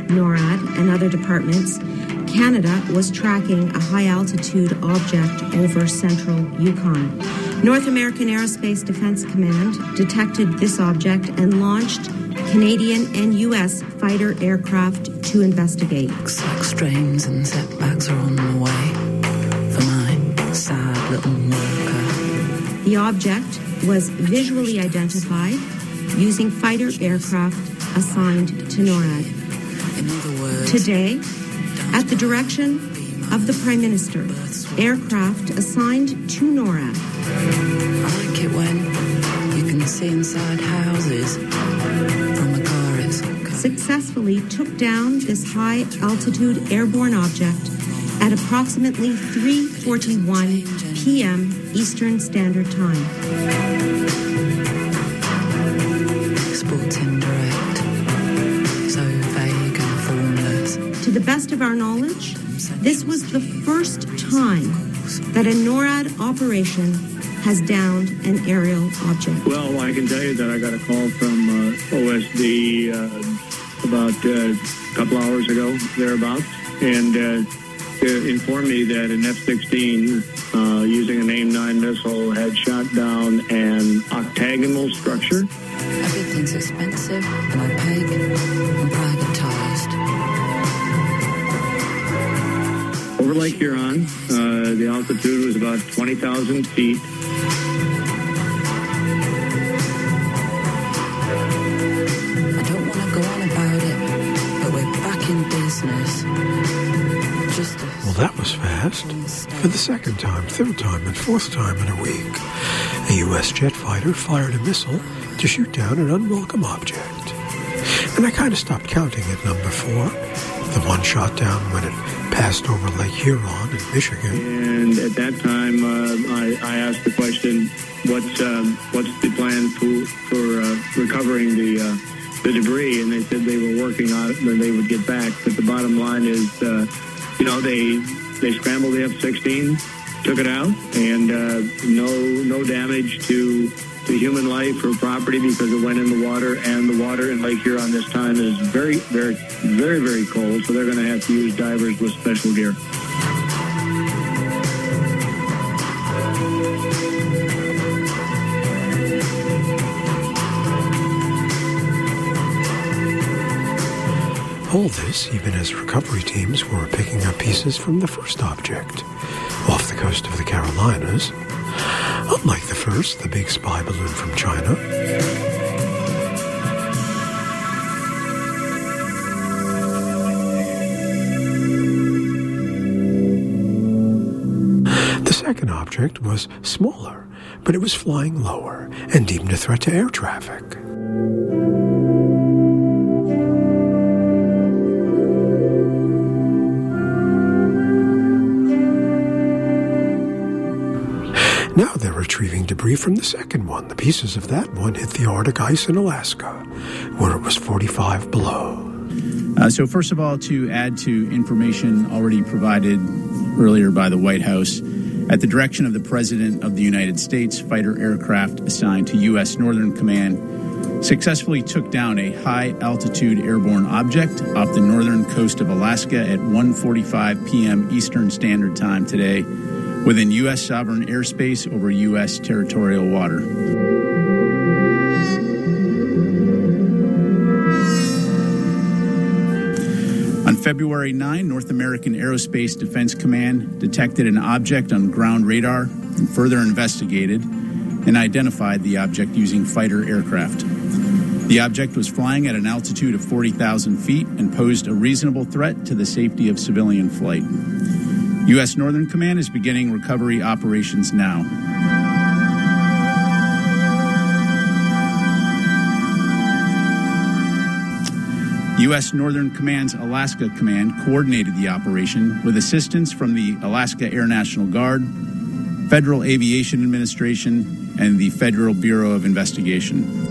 NORAD, and other departments, Canada was tracking a high-altitude object over central Yukon. North American Aerospace Defense Command detected this object and launched Canadian and U.S. fighter aircraft to investigate. Looks like strains and setbacks are on the way for my sad little worker. The object was visually identified using fighter aircraft assigned to NORAD. In other words, today, at the direction of the Prime Minister, aircraft assigned to NORAD. I like it when you can see inside houses from a car. Successfully took down this high-altitude airborne object at approximately 3:41 p.m. Eastern Standard Time. Sports indirect, so vague and formless. To the best of our knowledge, this was the first time that a NORAD operation has downed an aerial object. Well, I can tell you that I got a call from OSD about a couple hours ago, thereabouts, and informed me that an F-16 using an AIM-9 missile had shot down an octagonal structure. Everything's expensive and opaque and privatized. Over Lake Huron, the altitude was about 20,000 feet. I don't want to go on about it, but we're back in business. Well, that was fast. For the second time, third time, and fourth time in a week, a U.S. jet fighter fired a missile to shoot down an unwelcome object. And I kind of stopped counting at number 4. The one shot down when it passed over Lake Huron in Michigan. And at that time, I asked the question, what's the plan for recovering the debris? And they said they were working on it and they would get back. But the bottom line is, they scrambled the F-16, took it out, and no damage to human life or property because it went in the water, and the water in Lake Huron this time is very, very, very, very cold, so they're going to have to use divers with special gear. All this, even as recovery teams were picking up pieces from the first object, off the coast of the Carolinas. Unlike the first, the big spy balloon from China. The second object was smaller, but it was flying lower and deemed a threat to air traffic. Now they're retrieving debris from the second one. The pieces of that one hit the Arctic ice in Alaska, where it was 45 below. So first of all, to add to information already provided earlier by the White House, at the direction of the President of the United States, fighter aircraft assigned to U.S. Northern Command successfully took down a high-altitude airborne object off the northern coast of Alaska at 1:45 p.m. Eastern Standard Time today, within U.S. sovereign airspace over U.S. territorial water. On February 9, North American Aerospace Defense Command detected an object on ground radar and further investigated and identified the object using fighter aircraft. The object was flying at an altitude of 40,000 feet and posed a reasonable threat to the safety of civilian flight. U.S. Northern Command is beginning recovery operations now. U.S. Northern Command's Alaska Command coordinated the operation with assistance from the Alaska Air National Guard, Federal Aviation Administration, and the Federal Bureau of Investigation.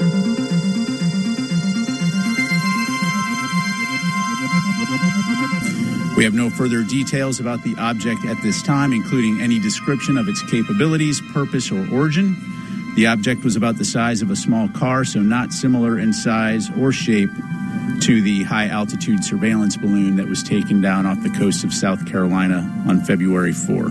We have no further details about the object at this time, including any description of its capabilities, purpose, or origin. The object was about the size of a small car, so not similar in size or shape to the high-altitude surveillance balloon that was taken down off the coast of South Carolina on February 4.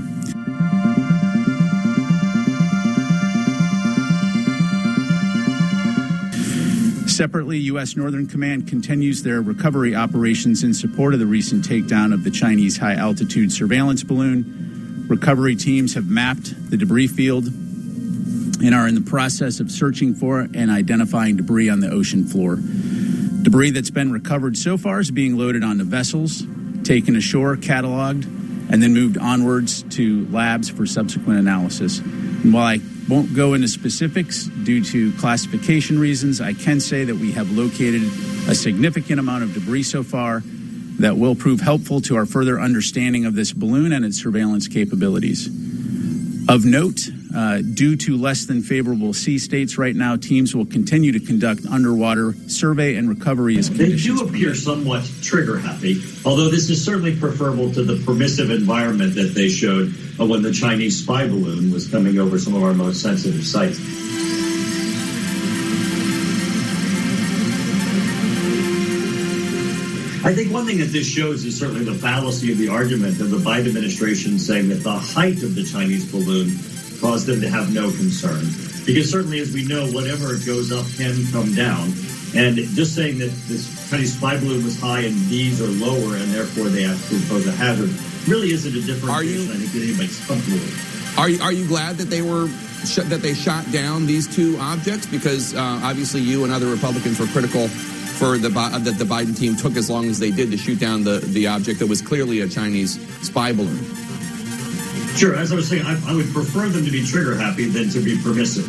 Separately, U.S. Northern Command continues their recovery operations in support of the recent takedown of the Chinese high-altitude surveillance balloon. Recovery teams have mapped the debris field and are in the process of searching for and identifying debris on the ocean floor. Debris that's been recovered so far is being loaded onto vessels, taken ashore, cataloged, and then moved onwards to labs for subsequent analysis. And while I won't go into specifics due to classification reasons, I can say that we have located a significant amount of debris so far that will prove helpful to our further understanding of this balloon and its surveillance capabilities. Of note, due to less than favorable sea states right now, teams will continue to conduct underwater survey and recovery as conditions They do appear somewhat trigger happy, although this is certainly preferable to the permissive environment that they showed when the Chinese spy balloon was coming over some of our most sensitive sites. I think one thing that this shows is certainly the fallacy of the argument of the Biden administration saying that the height of the Chinese balloon caused them to have no concern. Because certainly, as we know, whatever goes up can come down. And just saying that this Chinese spy balloon was high and these are lower and therefore they have to pose a hazard really isn't a differentiation I think that anybody's comfortable with. Are you glad that they shot down these two objects? Because obviously you and other Republicans were critical for that the Biden team took as long as they did to shoot down the object that was clearly a Chinese spy balloon. Sure, as I was saying, I would prefer them to be trigger happy than to be permissive.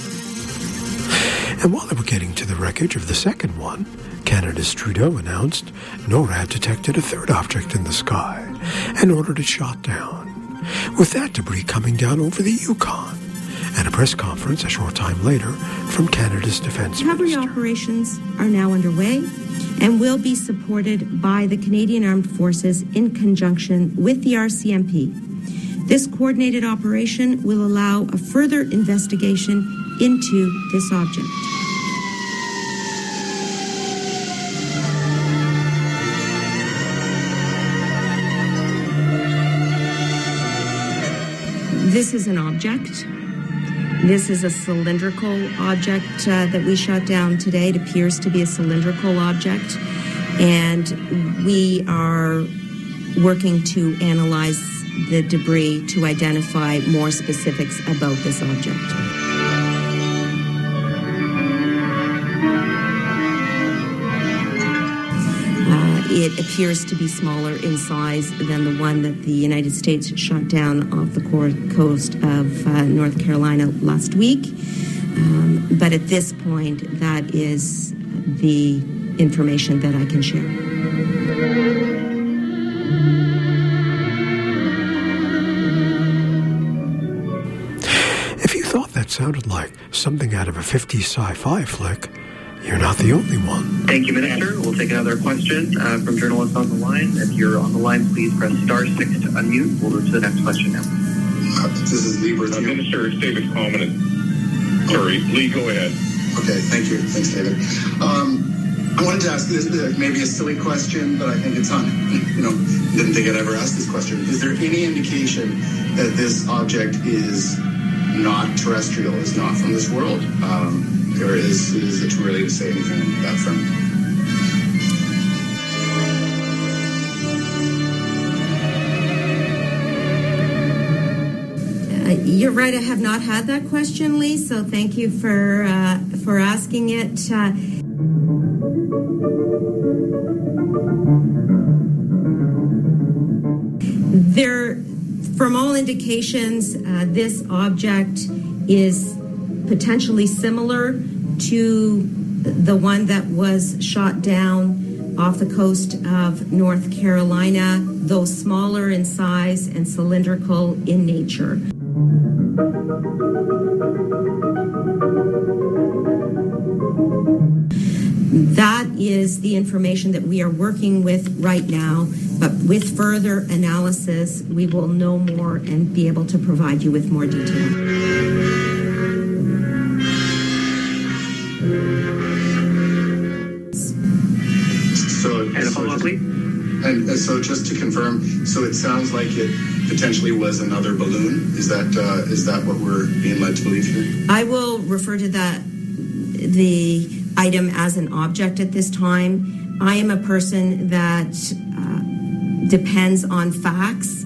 And while they were getting to the wreckage of the second one, Canada's Trudeau announced NORAD detected a third object in the sky and ordered it shot down, with that debris coming down over the Yukon. And a press conference a short time later from Canada's Defence Minister. Recovery operations are now underway and will be supported by the Canadian Armed Forces in conjunction with the RCMP. This coordinated operation will allow a further investigation into this object. This is an object. This is a cylindrical object that we shot down today. It appears to be a cylindrical object. And we are working to analyze the debris to identify more specifics about this object. It appears to be smaller in size than the one that the United States shot down off the coast of North Carolina last week. But at this point, that is the information that I can share. If you thought that sounded like something out of a 50s sci-fi flick, you're not the only one. Thank you, Minister. We'll take another question from journalists on the line. If you're on the line, please press *6 to unmute. We'll move to the next question now. This is Lee Berthiaume. Minister, it's David Coleman. Sorry, Lee, go ahead. Okay, thank you. Thanks, David. I wanted to ask this, maybe a silly question, but I think it's on, didn't think I'd ever ask this question. Is there any indication that this object is not terrestrial, is not from this world? Or is it too early to say anything on that front? You're right. I have not had that question, Lee. So thank you for asking it. From all indications, this object is potentially similar to the one that was shot down off the coast of North Carolina, though smaller in size and cylindrical in nature. That is the information that we are working with right now, but with further analysis, we will know more and be able to provide you with more detail. complete. And so just to confirm, so it sounds like it potentially was another balloon. Is that what we're being led to believe here? I will refer to the item as an object at this time. I am a person that depends on facts.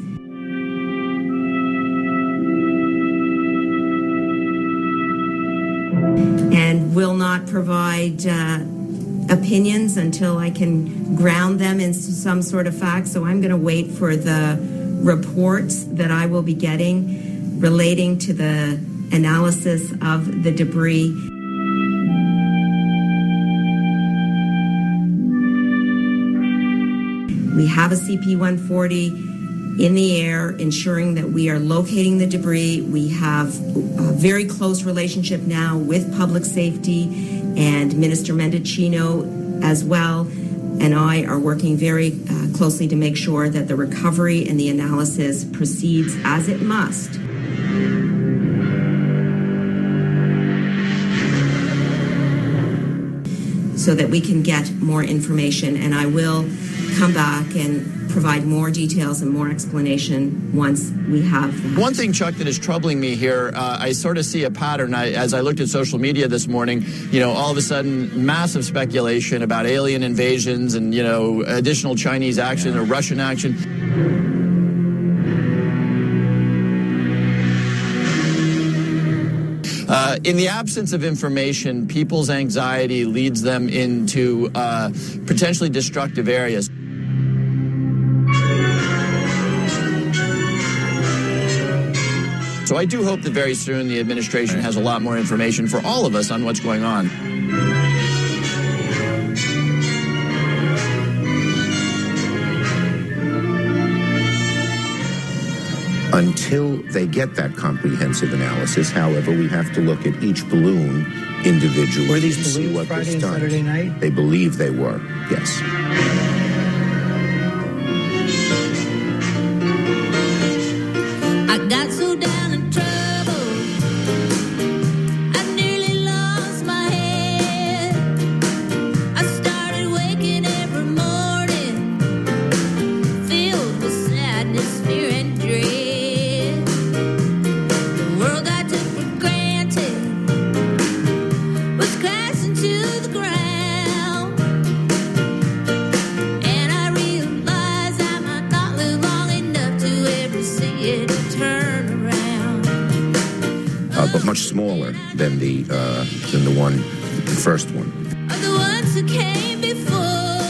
And will not provide opinions until I can ground them in some sort of fact. So I'm going to wait for the reports that I will be getting relating to the analysis of the debris. We have a CP-140 in the air, ensuring that we are locating the debris. We have a very close relationship now with public safety, and Minister Mendicino as well, and I are working very closely to make sure that the recovery and the analysis proceeds as it must. So that we can get more information, and I will come back and provide more details and more explanation once we have that. One thing, Chuck, that is troubling me here, I sort of see a pattern. As I looked at social media this morning, all of a sudden, massive speculation about alien invasions and, additional Chinese action or Russian action. In the absence of information, people's anxiety leads them into potentially destructive areas. So I do hope that very soon the administration has a lot more information for all of us on what's going on. Until they get that comprehensive analysis, however, we have to look at each balloon individually. Were these to see balloons what Friday was and done. Saturday night? They believe they were, yes. I got so down in trouble, I nearly lost my head. I started waking every morning, filled with sadness, fear, and dread. The world I took for granted was crashing to the ground, and I realized I might not live long enough to ever see it turn around. But much smaller than the first one. Are the ones who came before,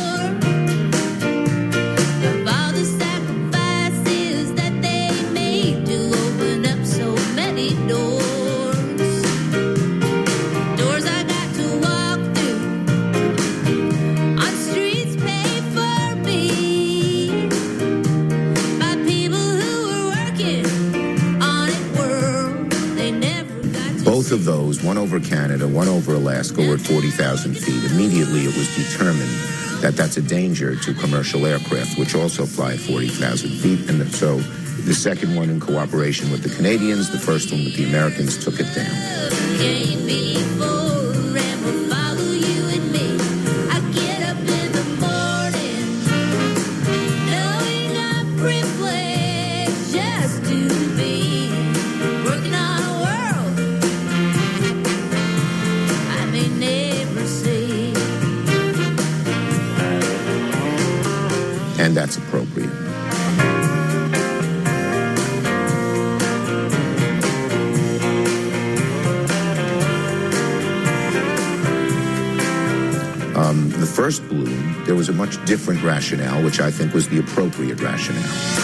of all the sacrifices that they made to open up so many doors. Doors I got to walk through, on streets paid for me, by people who were working on it world they never got to. Both of those, one over Canada, one over Alaska, were at 40,000 feet. Immediately it was determined that that's a danger to commercial aircraft, which also fly at 40,000 feet. And so the second one, in cooperation with the Canadians, the first one with the Americans, took it down. Came before and will follow you and me. I get up in the morning, knowing I'm privileged just to be working on a world I may never see. And that's appropriate. The first balloon, there was a much different rationale, which I think was the appropriate rationale.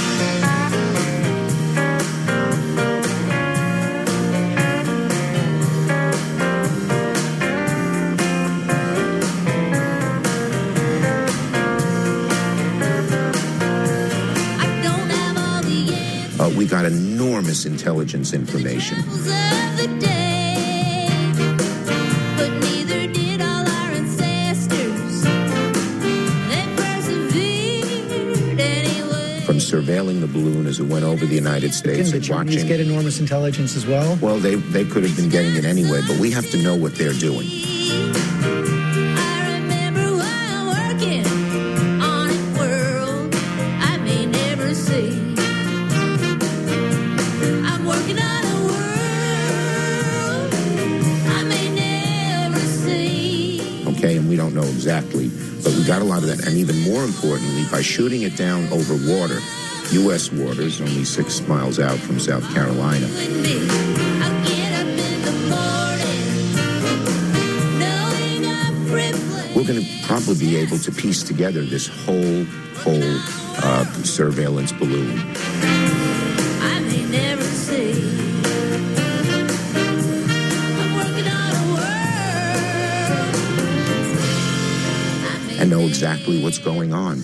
I don't have all the answers We got enormous intelligence information. of the day, but neither did all our ancestors. They persevered anyway. From surveilling the balloon as it went over the United States Didn't and the Chinese watching. get enormous intelligence as well? Well, they could have been getting it anyway, but we have to know what they're doing. I remember while working on it world. don't know exactly, but we got a lot of that. And even more importantly, by shooting it down over water, U.S. waters, only 6 miles out from South Carolina. We're going to probably be able to piece together this whole surveillance balloon. I may never see. I'm working on a world. And know exactly what's going on.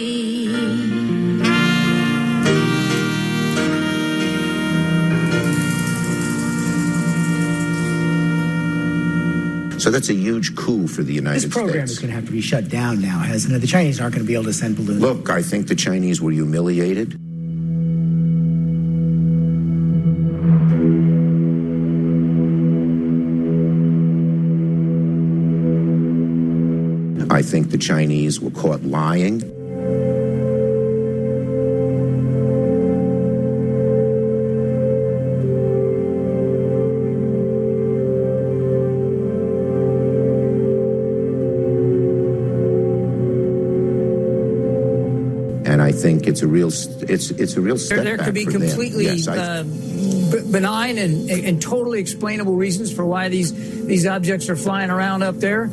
So that's a huge coup for the United States. This program is going to have to be shut down now, hasn't it? The Chinese aren't going to be able to send balloons. Look, I think the Chinese were humiliated. I think the Chinese were caught lying. And I think it's a real setback. There could be for them. completely Yes, benign and totally explainable reasons for why these objects are flying around up there.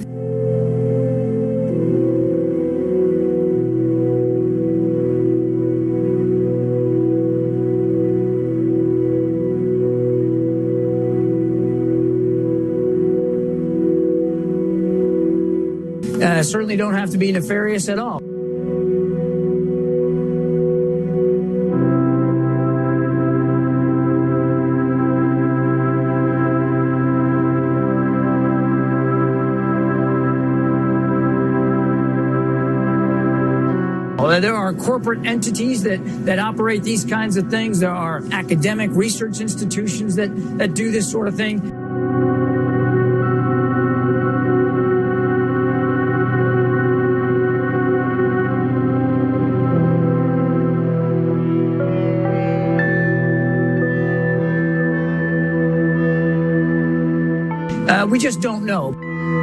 Certainly don't have to be nefarious at all. There are corporate entities that operate these kinds of things. There are academic research institutions that do this sort of thing. We just don't know.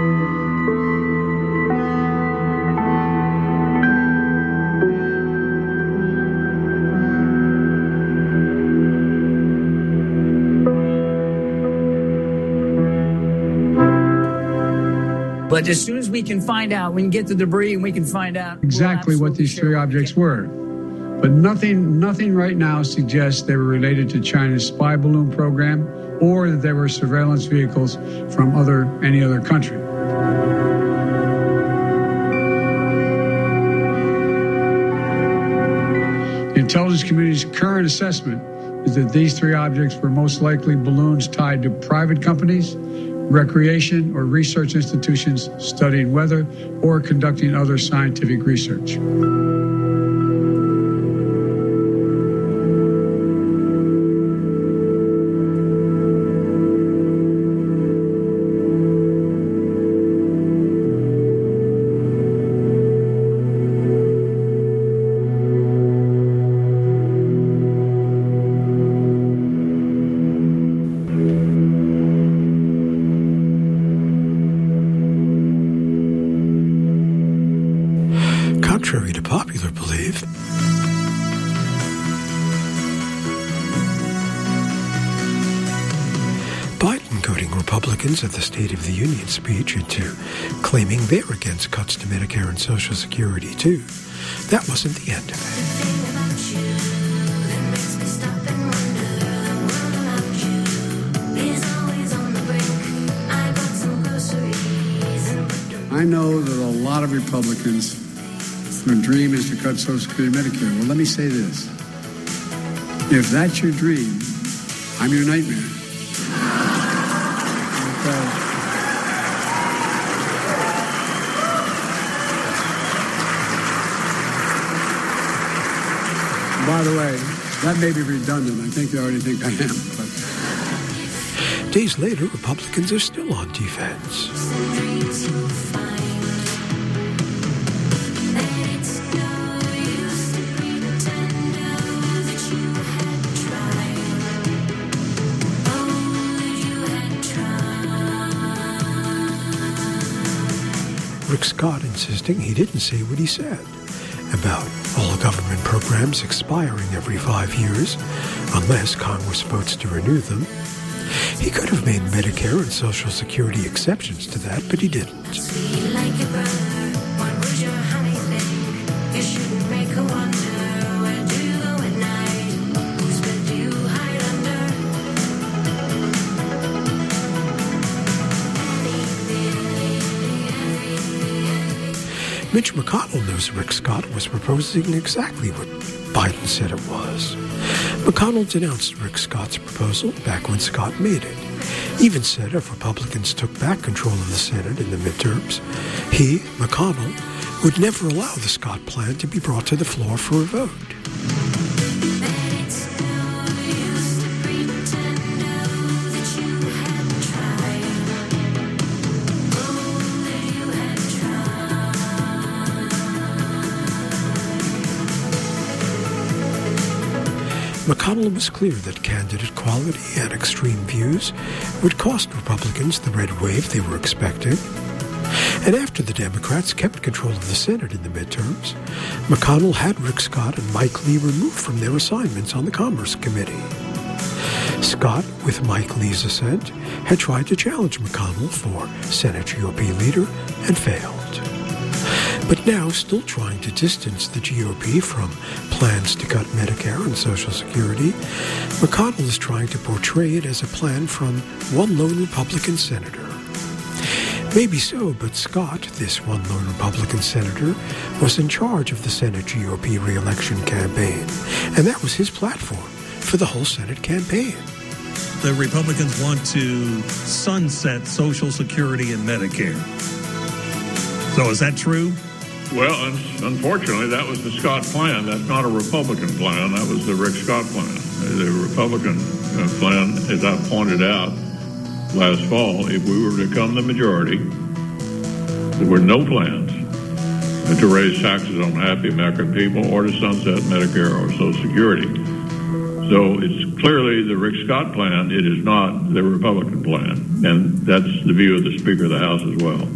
But as soon as we can find out, we can get the debris and we can find out exactly what these three objects were. But nothing right now suggests they were related to China's spy balloon program or that they were surveillance vehicles from any other country. The intelligence community's current assessment is that these three objects were most likely balloons tied to private companies, recreation or research institutions studying weather or conducting other scientific research. Contrary to popular belief, Biden goading Republicans at the State of the Union speech into claiming they're against cuts to Medicare and Social Security, too. That wasn't the end of it. I know that a lot of Republicans, their dream is to cut Social Security and Medicare. Well, let me say this. If that's your dream, I'm your nightmare. Okay. By the way, that may be redundant. I think they already think I am. But days later, Republicans are still on defense. Rick Scott insisting he didn't say what he said about all government programs expiring every 5 years unless Congress votes to renew them. He could have made Medicare and Social Security exceptions to that, but he didn't. Mitch McConnell knows Rick Scott was proposing exactly what Biden said it was. McConnell denounced Rick Scott's proposal back when Scott made it. Even said if Republicans took back control of the Senate in the midterms, he, McConnell, would never allow the Scott plan to be brought to the floor for a vote. McConnell was clear that candidate quality and extreme views would cost Republicans the red wave they were expecting. And after the Democrats kept control of the Senate in the midterms, McConnell had Rick Scott and Mike Lee removed from their assignments on the Commerce Committee. Scott, with Mike Lee's assent, had tried to challenge McConnell for Senate GOP leader and failed. But now, still trying to distance the GOP from plans to cut Medicare and Social Security, McConnell is trying to portray it as a plan from one lone Republican senator. Maybe so, but Scott, this one lone Republican senator, was in charge of the Senate GOP re-election campaign, and that was his platform for the whole Senate campaign. The Republicans want to sunset Social Security and Medicare. So is that true? Well, unfortunately, that was the Scott plan. That's not a Republican plan. That was the Rick Scott plan. The Republican plan, as I pointed out last fall, if we were to become the majority, there were no plans to raise taxes on happy American people or to sunset Medicare or Social Security. So it's clearly the Rick Scott plan. It is not the Republican plan. And that's the view of the Speaker of the House as well.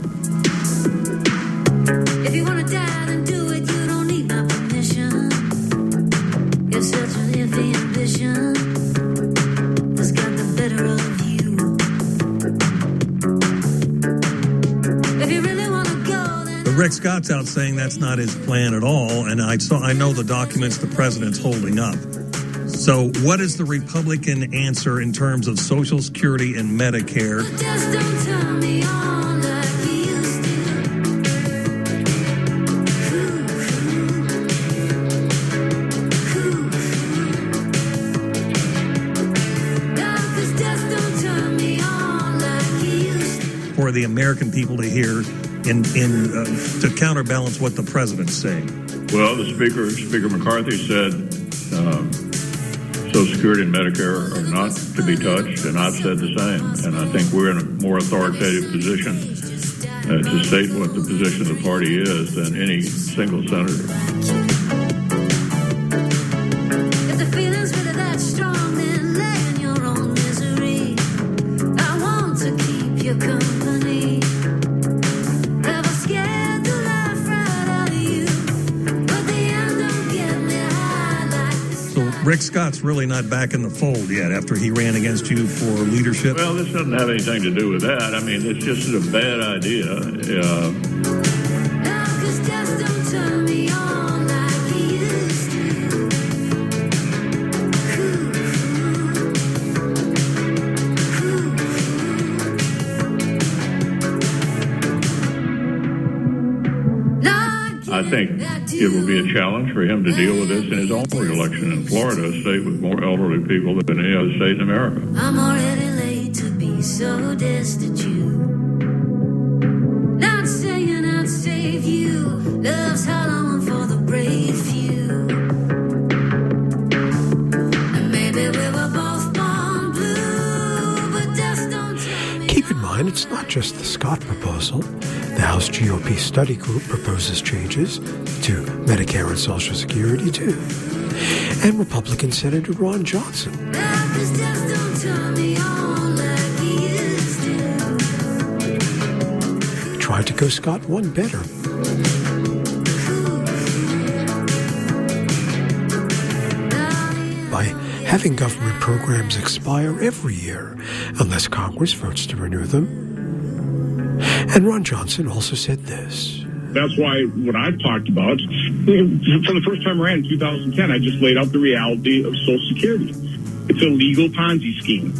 If you want to die, then do it. You don't need my permission. You're such an iffy ambition that's got the better of you. If you really want to go, then... But Rick Scott's out saying that's not his plan at all, and I know the documents the president's holding up. So what is the Republican answer in terms of Social Security and Medicare? Just don't tell me on like you used to. For the American people to hear to counterbalance what the president's saying? Well, Speaker McCarthy said Social Security and Medicare are not to be touched, and I've said the same. And I think we're in a more authoritative position to state what the position of the party is than any single senator. If the feeling's really that strong, then lay in your own misery. I want to keep you company. Never scared the life right out of you, but the end don't get me high like this. So Rick Scott's really not back in the fold yet after he ran against you for leadership? Well, this doesn't have anything to do with that. I mean, it's just a bad idea. Just don't turn me on like you used to. I think it will be a challenge for him to deal with this in his own re-election in Florida, a state with more elderly people than any other state in America. I'm already late to be so destitute. Not saying I'd save you. Love's hollow for the brave few. And maybe we were both born blue, but just don't tell me. Keep in mind, it's not just the Scott proposal. The House GOP study group proposes changes to Medicare and Social Security, too. And Republican Senator Ron Johnson tried to go Scott one better. By having government programs expire every year unless Congress votes to renew them. And Ron Johnson also said this. That's why what I've talked about, from the first time around in 2010, I just laid out the reality of Social Security. It's a legal Ponzi scheme.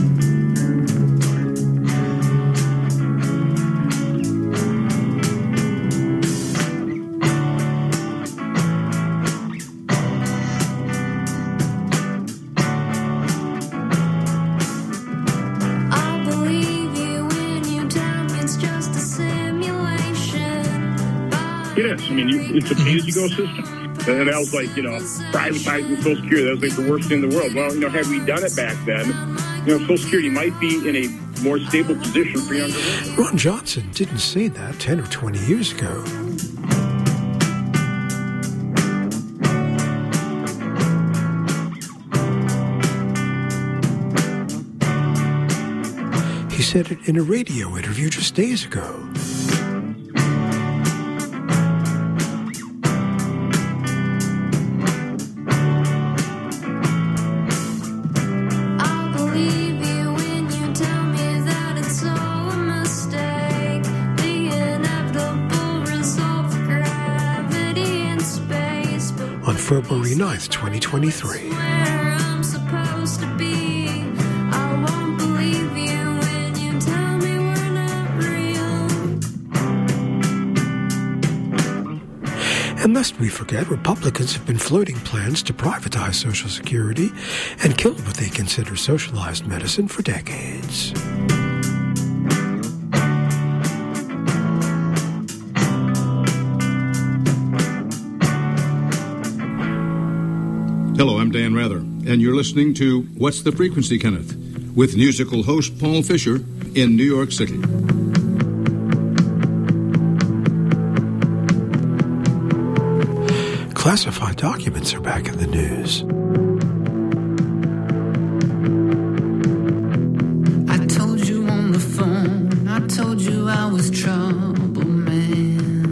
It's a pay-as-you-go system. And that was like, privatizing Social Security. That was like the worst thing in the world. Well, had we done it back then, Social Security might be in a more stable position for younger women. Ron Johnson didn't say that 10 or 20 years ago. He said it in a radio interview just days ago. February 9th, 2023. And lest we forget, Republicans have been floating plans to privatize Social Security and kill what they consider socialized medicine for decades. Hello, I'm Dan Rather, and you're listening to What's the Frequency, Kenneth, with musical host Paul Fisher in New York City. Classified documents are back in the news. I told you on the phone, I told you I was trouble, man.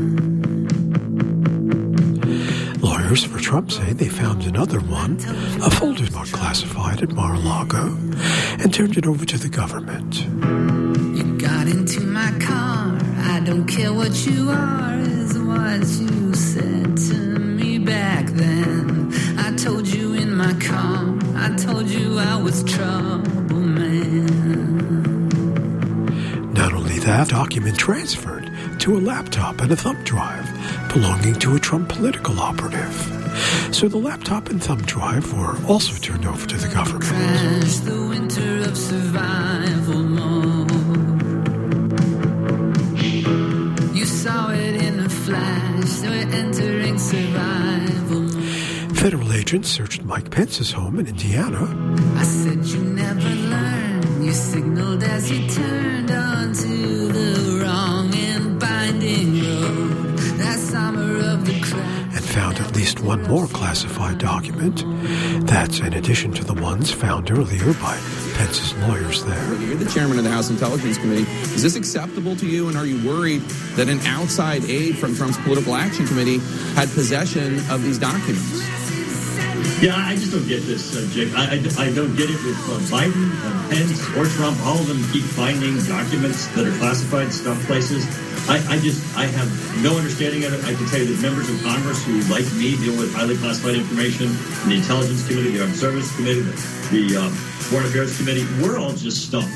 Lawyers for Trump say they found another one, a folder marked classified at Mar-a-Lago, and turned it over to the government. You got into my car, I don't care what you are, is what you said to me back then. I told you in my car, I told you I was trouble, man. Not only that, document transferred to a laptop and a thumb drive belonging to a Trump political operative. So the laptop and thumb drive were also turned over to the government. Crash the winter of survival mode. You saw it in a flash, we're entering survival mode. Federal agents searched Mike Pence's home in Indiana. I said you never learn. You signaled as you turned onto the wrong and binding road. That summer of the crash. And found at least one more classified document. That's in addition to the ones found earlier by Pence's lawyers there. You're the chairman of the House Intelligence Committee. Is this acceptable to you, and are you worried that an outside aide from Trump's Political Action Committee had possession of these documents? Yeah, I just don't get this, Jake. I don't get it with Biden, Pence, or Trump. All of them keep finding documents that are classified, stuff places. I have no understanding of it. I can tell you that members of Congress who, like me, deal with highly classified information, the Intelligence Committee, the Armed Services Committee, the Foreign Affairs Committee, we're all just stumped.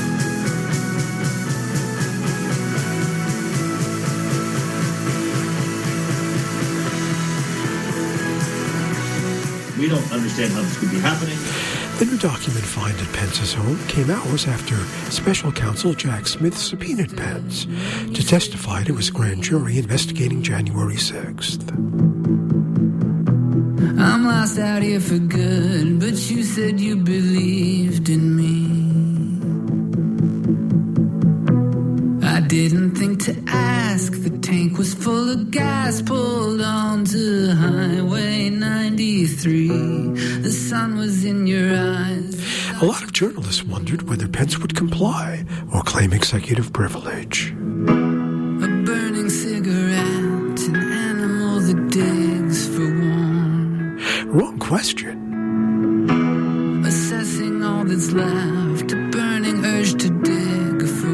We don't understand how this could be happening. The new document found at Pence's home came hours after special counsel Jack Smith subpoenaed Pence to testify to his grand jury investigating January 6th. I'm lost out here for good, but you said you believed in me. I didn't think to ask, the tank was full of gas, pulled onto Highway 93. The sun was in your eyes. A lot of journalists wondered whether Pence would comply or claim executive privilege. digs for warm. Wrong question. Assessing all that's left, a burning urge to dig for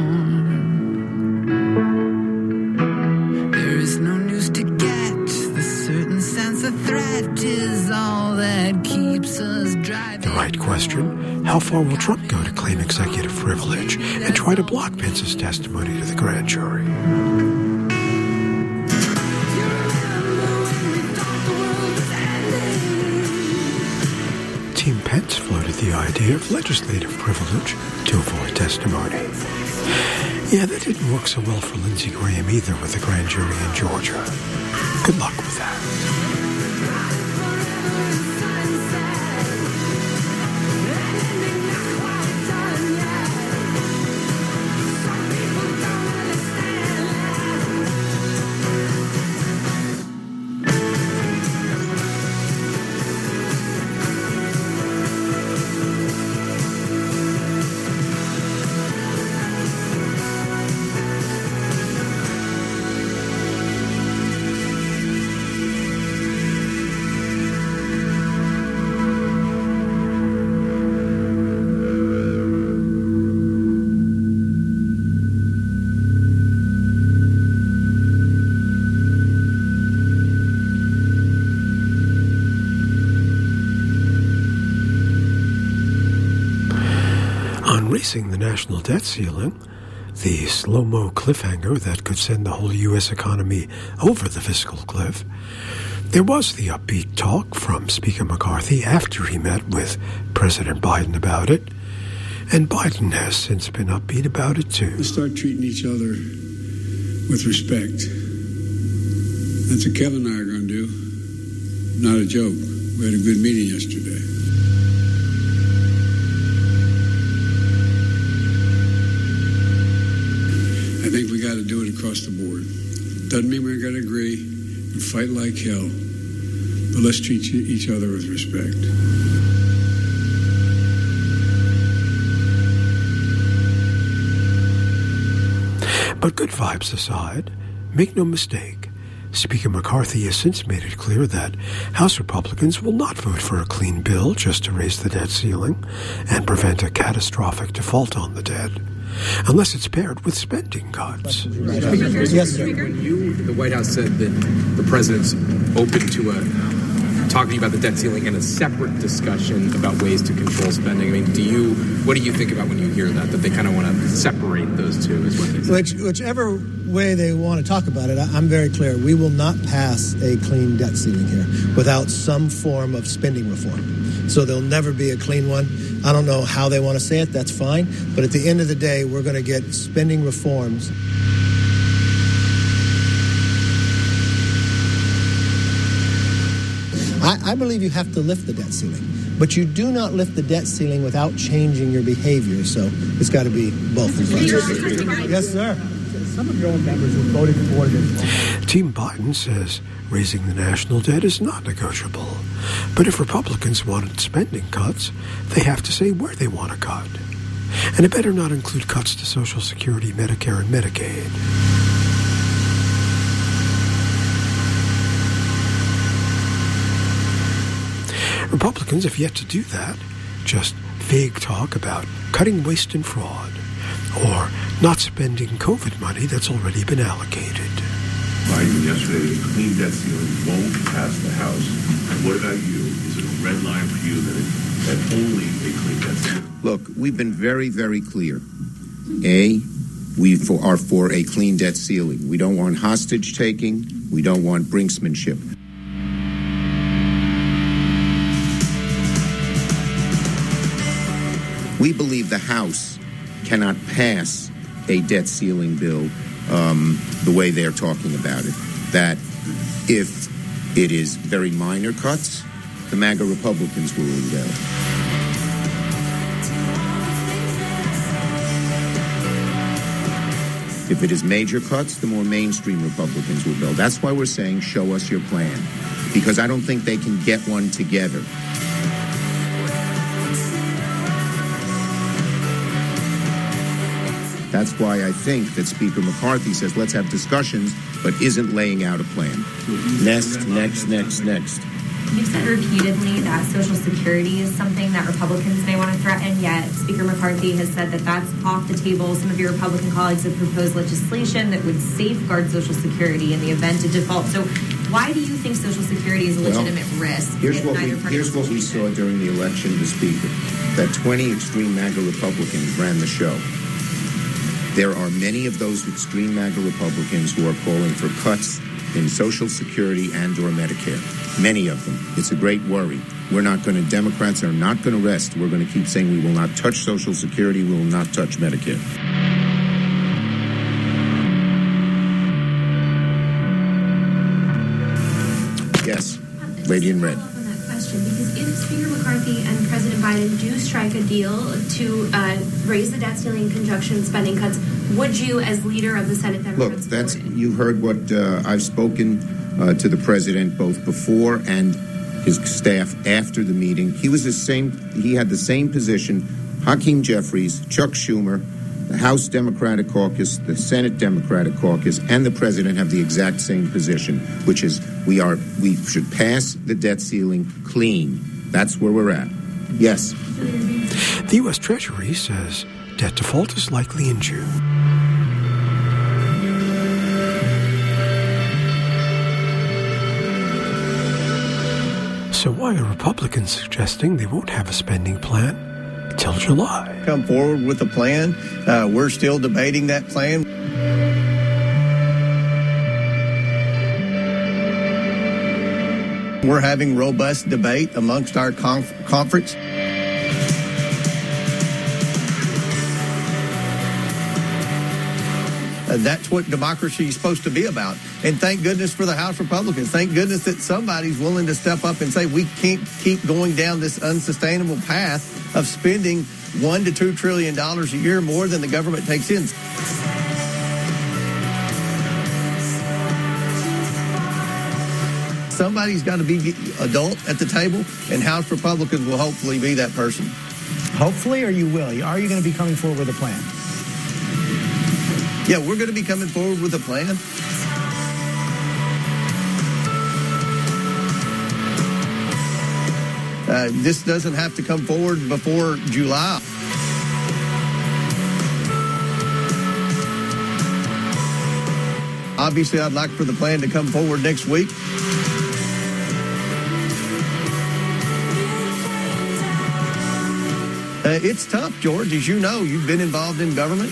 warm. There is no news to get, the certain sense of threat is all that keeps us driving. The right question: how far will Trump go to claim executive privilege and try to block Pence's testimony to the grand jury? Team Pence floated the idea of legislative privilege to avoid testimony. Yeah, that didn't work so well for Lindsey Graham either with the grand jury in Georgia. Good luck with that. Raising the national debt ceiling, the slow-mo cliffhanger that could send the whole U.S. economy over the fiscal cliff, there was the upbeat talk from Speaker McCarthy after he met with President Biden about it, and Biden has since been upbeat about it too. Let's start treating each other with respect. That's what Kevin and I are going to do. Not a joke. We had a good meeting yesterday. I think we got to do it across the board. Doesn't mean we're going to agree and fight like hell, but let's treat each other with respect. But good vibes aside, make no mistake, Speaker McCarthy has since made it clear that House Republicans will not vote for a clean bill just to raise the debt ceiling and prevent a catastrophic default on the debt, unless it's paired with spending cuts. Yes, sir. When the White House said that the president's open to talking about the debt ceiling and a separate discussion about ways to control spending, I mean, what do you think about when you hear that they kind of want to separate those two, is what they say? Whichever way they want to talk about it, I'm very clear. We will not pass a clean debt ceiling here without some form of spending reform. So there'll never be a clean one. I don't know how they want to say it. That's fine. But at the end of the day, we're going to get spending reforms. I believe you have to lift the debt ceiling. But you do not lift the debt ceiling without changing your behavior. So it's got to be both. Yes, sir. Some of your own members have voted for this. Team Biden says raising the national debt is not negotiable. But if Republicans wanted spending cuts, they have to say where they want to cut. And it better not include cuts to Social Security, Medicare, and Medicaid. Republicans have yet to do that. Just vague talk about cutting waste and fraud, or not spending COVID money that's already been allocated. Biden yesterday, the clean debt ceiling won't pass the House. And what about you? Is it a red line for you that only a clean debt ceiling? Look, we've been very, very clear. A, we are for a clean debt ceiling. We don't want hostage taking. We don't want brinksmanship. We believe the House cannot pass a debt ceiling bill the way they're talking about it. That if it is very minor cuts, the MAGA Republicans will rebel. If it is major cuts, the more mainstream Republicans will rebel. That's why we're saying, show us your plan. Because I don't think they can get one together. That's why I think that Speaker McCarthy says, let's have discussions, but isn't laying out a plan. Next. You've said repeatedly that Social Security is something that Republicans may want to threaten, yet Speaker McCarthy has said that that's off the table. Some of your Republican colleagues have proposed legislation that would safeguard Social Security in the event of default. So why do you think Social Security is a legitimate risk? Here's what we saw during the election of the Speaker, that 20 extreme MAGA Republicans ran the show. There are many of those extreme MAGA Republicans who are calling for cuts in Social Security and or Medicare. Many of them. It's a great worry. Democrats are not going to rest. We're going to keep saying we will not touch Social Security, we will not touch Medicare. Yes, lady in red. Because if Speaker McCarthy and President Biden do strike a deal to raise the debt ceiling in conjunction with spending cuts, would you, as leader of the Senate Democrats... Look, you heard what I've spoken to the president both before and his staff after the meeting. He had the same position. Hakeem Jeffries, Chuck Schumer, the House Democratic Caucus, the Senate Democratic Caucus, and the president have the exact same position, which is we should pass the debt ceiling clean. That's where we're at. Yes. The U.S. Treasury says debt default is likely in June. So why are Republicans suggesting they won't have a spending plan till July? Come forward with a plan. We're still debating that plan. We're having robust debate amongst our conference. That's what democracy is supposed to be about. And thank goodness for the House Republicans. Thank goodness that somebody's willing to step up and say we can't keep going down this unsustainable path of spending $1 to $2 trillion a year more than the government takes in. Somebody's got to be adult at the table, and House Republicans will hopefully be that person. Hopefully, or you will? Are you going to be coming forward with a plan? Yeah, we're going to be coming forward with a plan. This doesn't have to come forward before July. Obviously, I'd like for the plan to come forward next week. It's tough, George. As you know, you've been involved in government.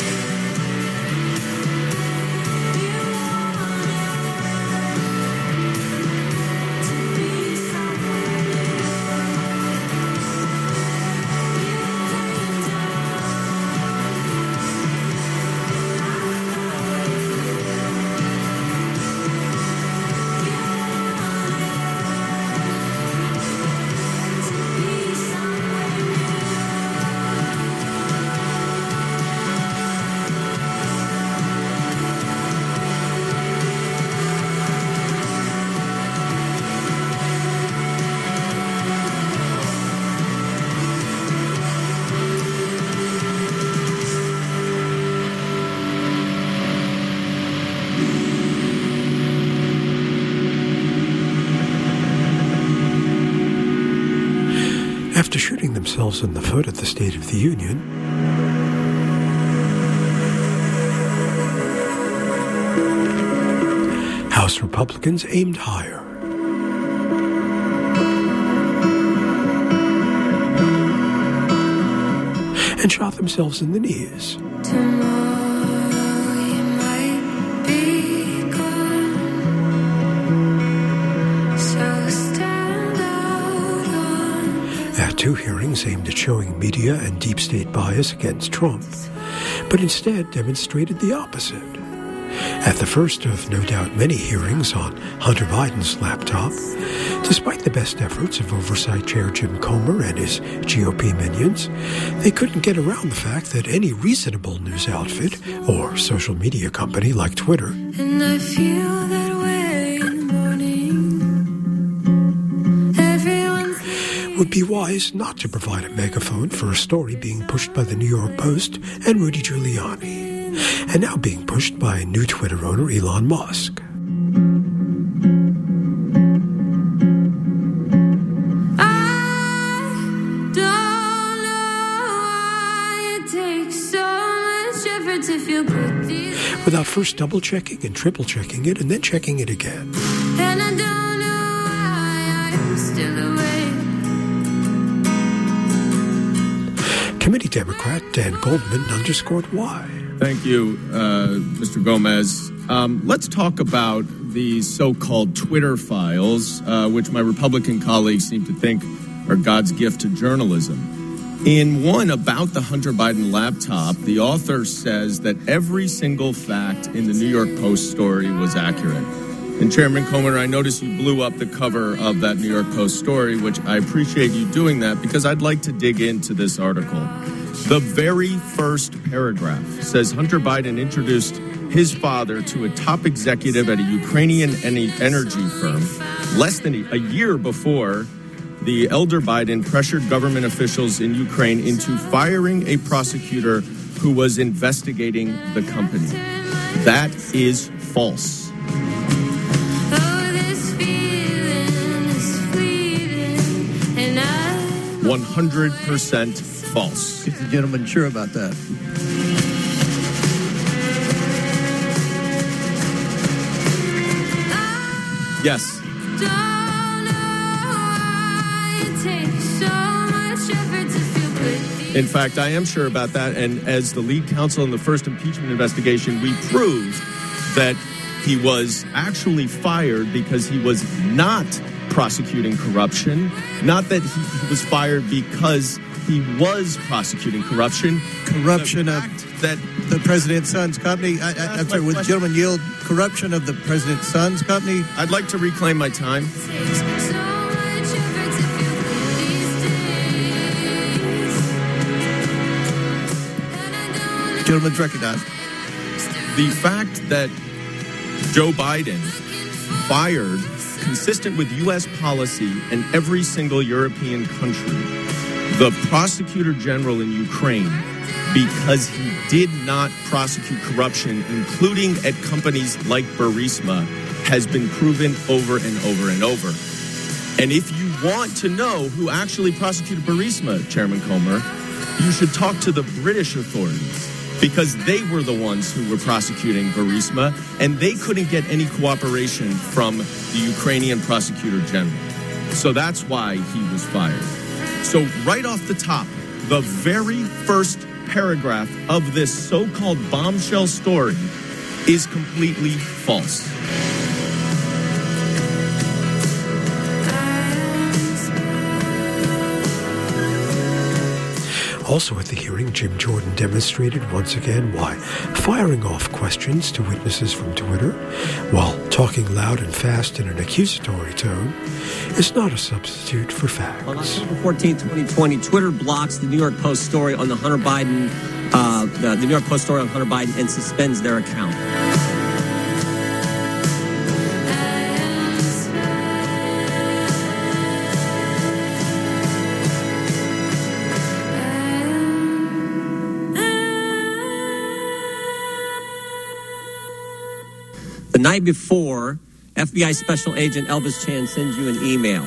After shooting themselves in the foot at the State of the Union, House Republicans aimed higher. And shot themselves in the knees. Two hearings aimed at showing media and deep state bias against Trump, but instead demonstrated the opposite. At the first of no doubt many hearings on Hunter Biden's laptop, despite the best efforts of Oversight Chair Jim Comer and his GOP minions, they couldn't get around the fact that any reasonable news outfit or social media company like Twitter And I feel that way in the morning. would be wise not to provide a megaphone for a story being pushed by the New York Post and Rudy Giuliani, and now being pushed by new Twitter owner Elon Musk. Without first double-checking and triple-checking it and then checking it again. And I don't know why I'm still awake. Committee Democrat Dan Goldman underscored why. Thank you, Mr. Gomez. Let's talk about the so-called Twitter files, which my Republican colleagues seem to think are God's gift to journalism. In one about the Hunter Biden laptop, the author says that every single fact in the New York Post story was accurate. And Chairman Comer, I noticed you blew up the cover of that New York Post story, which I appreciate you doing that because I'd like to dig into this article. The very first paragraph says Hunter Biden introduced his father to a top executive at a Ukrainian energy firm less than a year before the elder Biden pressured government officials in Ukraine into firing a prosecutor who was investigating the company. That is false. 100% false. Is the gentleman sure about that? Yes. In fact, I am sure about that. And as the lead counsel in the first impeachment investigation, we proved that he was actually fired because he was not prosecuting corruption, not that he was fired because he was prosecuting corruption. Corruption of that the president's son's company. I'm sorry, would the gentleman yield corruption of the president's son's company? I'd like to reclaim my time. Gentleman's recognized. The fact that Joe Biden fired, consistent with U.S. policy and every single European country, the prosecutor general in Ukraine because he did not prosecute corruption, including at companies like Burisma, has been proven over and over and over. And if you want to know who actually prosecuted Burisma, Chairman Comer, you should talk to the British authorities, because they were the ones who were prosecuting Burisma, and they couldn't get any cooperation from the Ukrainian prosecutor general. So that's why he was fired. So right off the top, the very first paragraph of this so-called bombshell story is completely false. Also at the hearing, Jim Jordan demonstrated once again why firing off questions to witnesses from Twitter while talking loud and fast in an accusatory tone is not a substitute for facts. On October 14, 2020, Twitter blocks the New York Post story on the Hunter Biden, the New York Post story on Hunter Biden and suspends their account. The night before, FBI Special Agent Elvis Chan sends you an email.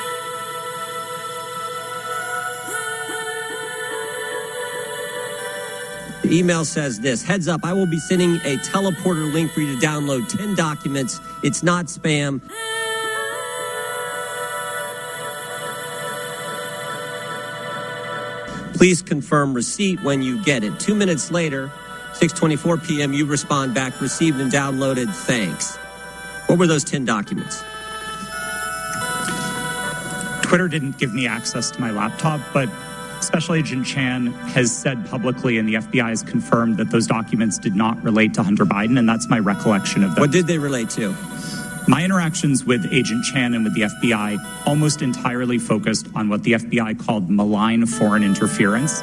The email says this: heads up, I will be sending a teleporter link for you to download 10 documents. It's not spam. Please confirm receipt when you get it. 2 minutes later, 6:24 p.m., you respond back, received and downloaded, thanks. What were those 10 documents? Twitter didn't give me access to my laptop, but Special Agent Chan has said publicly, and the FBI has confirmed that those documents did not relate to Hunter Biden, and that's my recollection of them. What did they relate to? My interactions with Agent Chan and with the FBI almost entirely focused on what the FBI called malign foreign interference.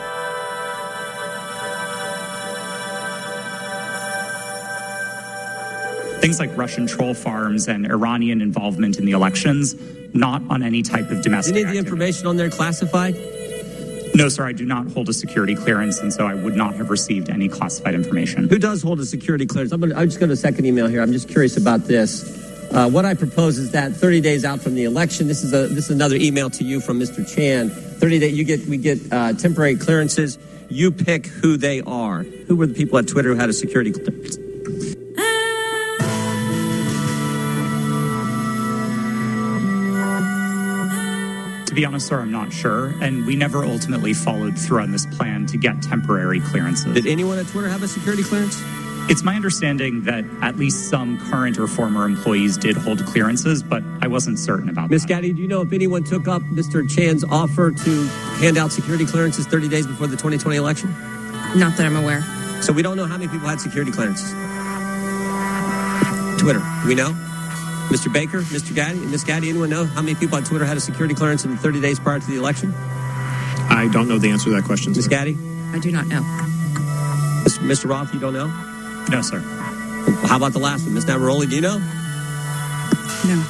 things like Russian troll farms and Iranian involvement in the elections, not on any type of domestic Any of the activity. information on there classified? No, sir, I do not hold a security clearance, and so I would not have received any classified information. Who does hold a security clearance? I'm just going to a second email here. I'm just curious about this. What I propose is that 30 days out from the election, this is another email to you from Mr. Chan. 30 days, we get temporary clearances. You pick who they are. Who were the people at Twitter who had a security clearance? To be honest, sir, I'm not sure, and we never ultimately followed through on this plan to get temporary clearances. Did anyone at Twitter have a security clearance? It's my understanding that at least some current or former employees did hold clearances, but I wasn't certain about that. Ms. Gaddy, do you know if anyone took up Mr. Chan's offer to hand out security clearances 30 days before the 2020 election? Not that I'm aware. So we don't know how many people had security clearances. Twitter, do we know? Mr. Baker, Mr. Gaddy, Ms. Gaddy, anyone know how many people on Twitter had a security clearance in the 30 days prior to the election? I don't know the answer to that question, Ms. Gaddy? I do not know. Mr. Roth, you don't know? No, sir. Well, how about the last one? Ms. Navaroli, do you know? No.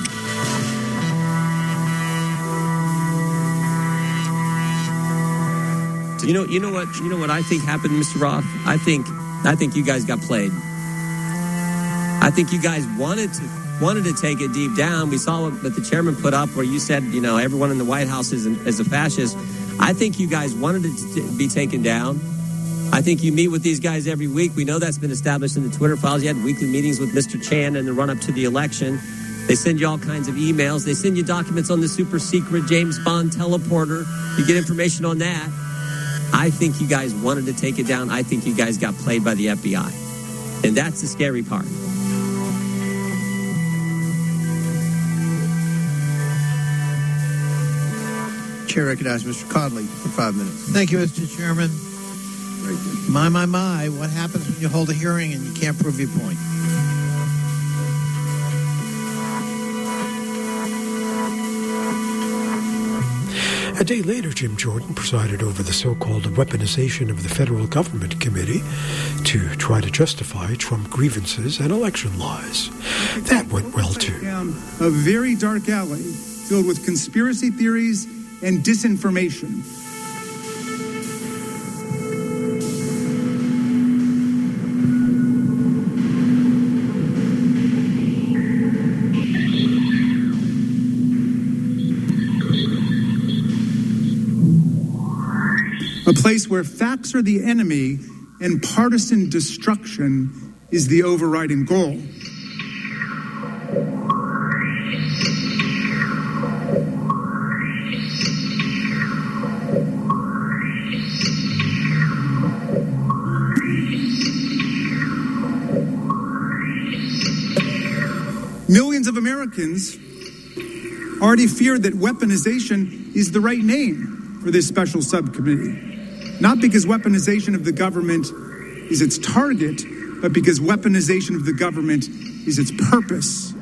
You know what I think happened, Mr. Roth? I think you guys got played. I think you guys wanted to take it deep down. We saw what the chairman put up where you said, everyone in the White House is a fascist. I think you guys wanted it to be taken down. I think you meet with these guys every week. We know that's been established in the Twitter files. You had weekly meetings with Mr. Chan in the run-up to the election. They send you all kinds of emails. They send you documents on the super secret James Bond teleporter. You get information on that. I think you guys wanted to take it down. I think you guys got played by the FBI. And that's the scary part. Chair recognizes Mr. Conley for 5 minutes. Thank you, Mr. Chairman. My, what happens when you hold a hearing and you can't prove your point? A day later, Jim Jordan presided over the so-called weaponization of the federal government committee to try to justify Trump grievances and election lies. That went well, too. Down a very dark alley filled with conspiracy theories and disinformation. A place where facts are the enemy and partisan destruction is the overriding goal. Millions of Americans already fear that weaponization is the right name for this special subcommittee. Not because weaponization of the government is its target, but because weaponization of the government is its purpose.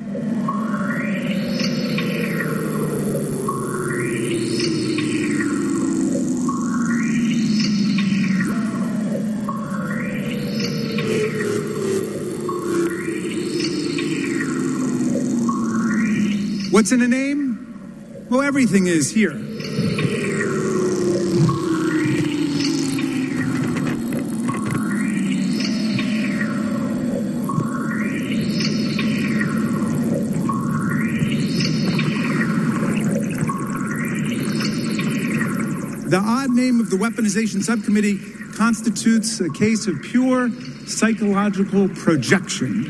What's in a name? Well, everything is here. The odd name of the weaponization subcommittee constitutes a case of pure psychological projection.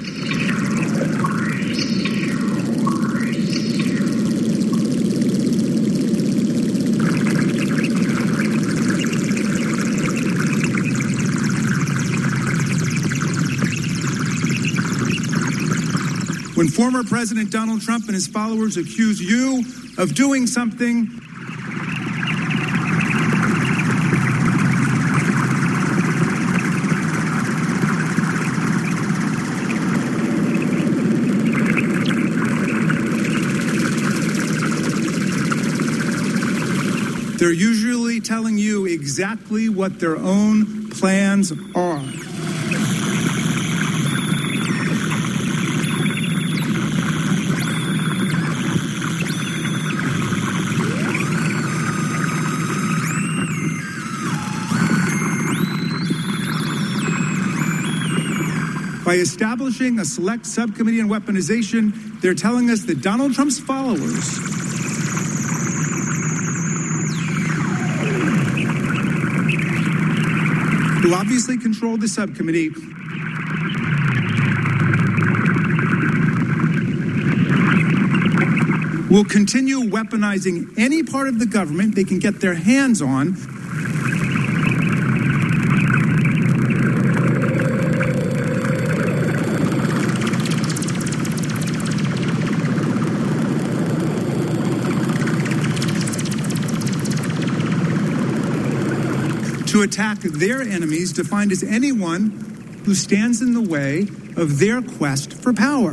When former President Donald Trump and his followers accuse you of doing something they're usually telling you exactly what their own plans are. By establishing a select subcommittee on weaponization, they're telling us that Donald Trump's followers who obviously control the subcommittee will continue weaponizing any part of the government they can get their hands on. To attack their enemies, defined as anyone who stands in the way of their quest for power.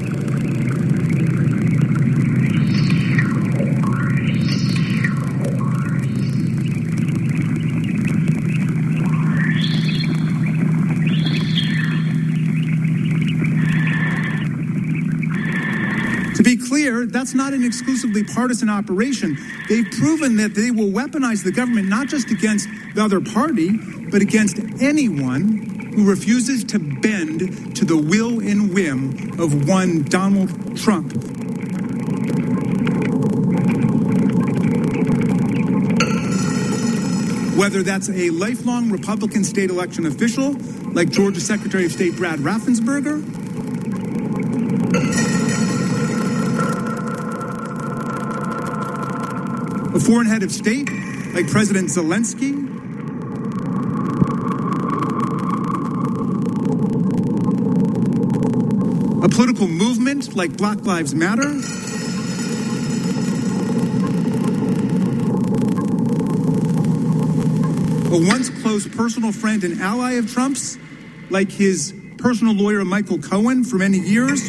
To be clear, that's not an exclusively partisan operation. They've proven that they will weaponize the government not just against the other party, but against anyone who refuses to bend to the will and whim of one Donald Trump. Whether that's a lifelong Republican state election official, like Georgia Secretary of State Brad Raffensperger, a foreign head of state, like President Zelensky, a political movement like Black Lives Matter, a once close personal friend and ally of Trump's, like his personal lawyer Michael Cohen for many years,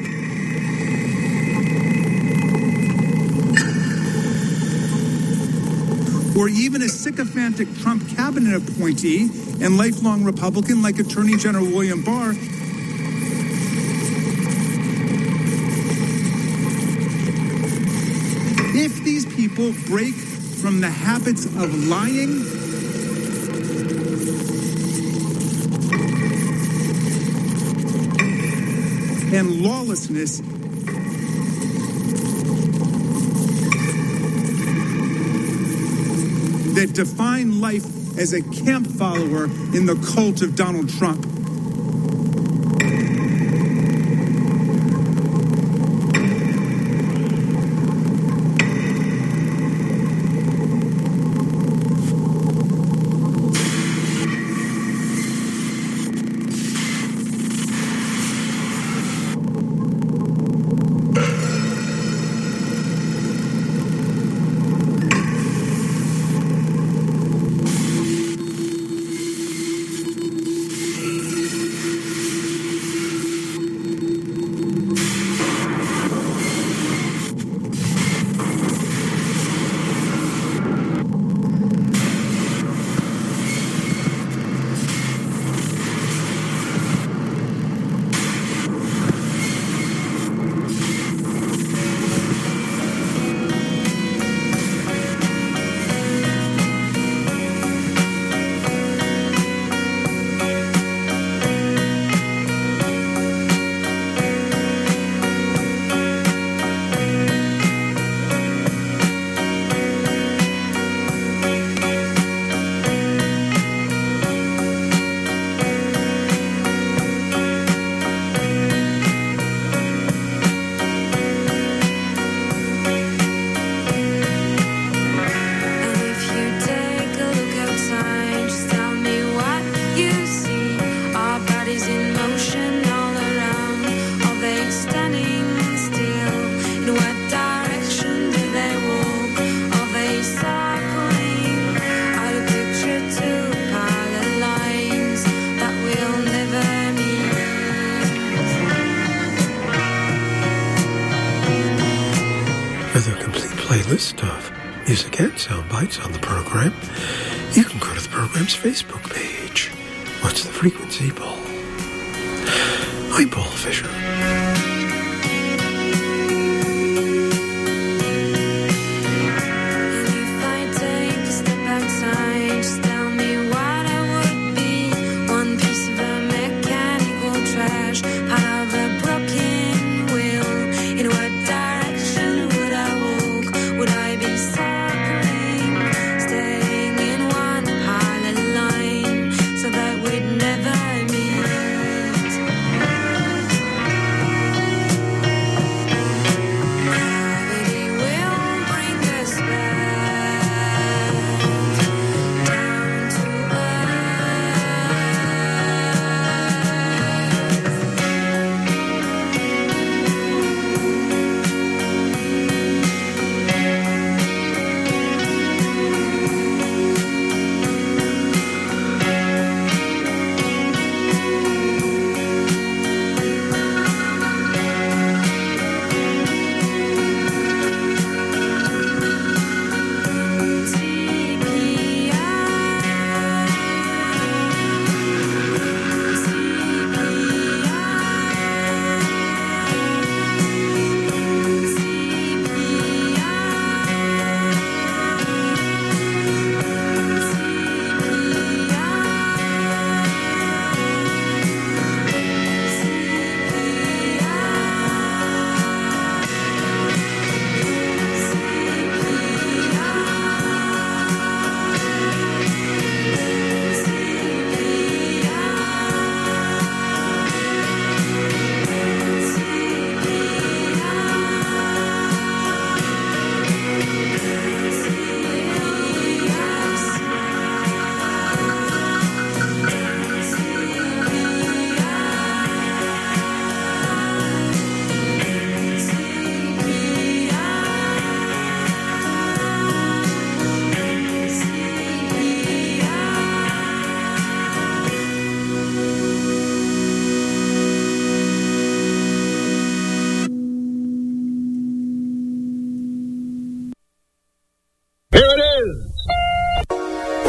or even a sycophantic Trump cabinet appointee and lifelong Republican like Attorney General William Barr. If these people break from the habits of lying and lawlessness, that define life as a camp follower in the cult of Donald Trump. Playlist of music and sound bites on the program, you can go to the program's Facebook page. What's the Frequency Bowl? I'm Paul Fisher. Tell me what I would be, one piece of a mechanical trash.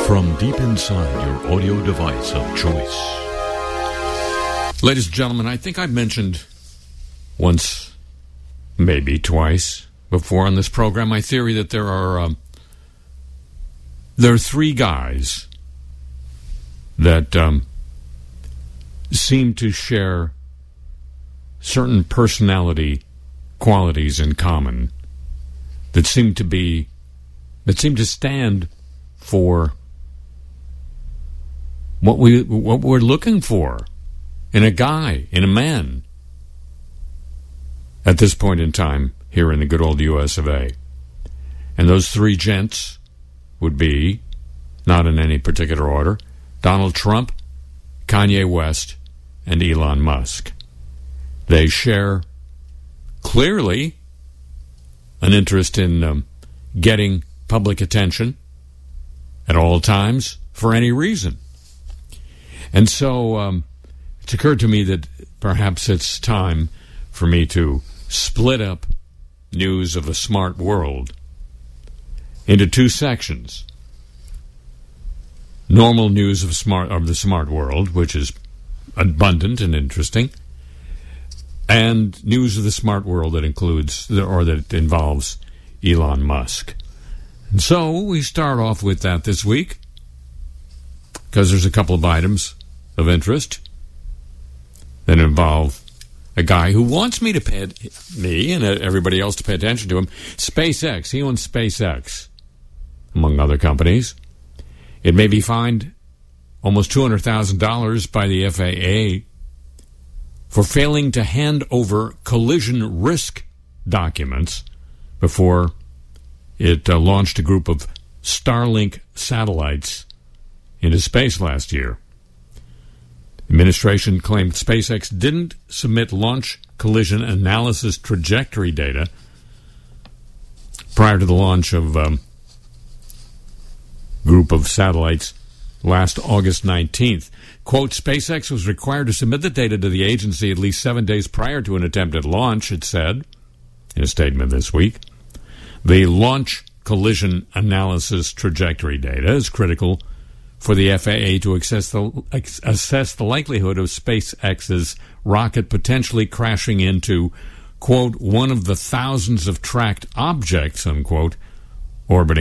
From deep inside your audio device of choice. Ladies and gentlemen, I think I've mentioned once, maybe twice before on this program, my theory that there are three guys that seem to share certain personality qualities in common that seem to stand for what we're looking for in a guy, in a man, at this point in time here in the good old U.S. of A. And those three gents would be, not in any particular order, Donald Trump, Kanye West, and Elon Musk. They share clearly an interest in getting public attention at all times for any reason. And so it's occurred to me that perhaps it's time for me to split up news of the smart world into two sections. Normal news of the smart world, which is abundant and interesting, and news of the smart world that includes or that involves Elon Musk. And so we start off with that this week because there's a couple of items of interest that involve a guy who wants me and everybody else to pay attention to him. SpaceX. He owns SpaceX, among other companies. It may be fined almost $200,000 by the FAA for failing to hand over collision risk documents before it launched a group of Starlink satellites into space last year. The administration claimed SpaceX didn't submit launch collision analysis trajectory data prior to the launch of group of satellites last August 19th. Quote, SpaceX was required to submit the data to the agency at least 7 days prior to an attempted launch, it said in a statement this week. The launch collision analysis trajectory data is critical for the FAA to assess the likelihood of SpaceX's rocket potentially crashing into, quote, one of the thousands of tracked objects, unquote, orbiting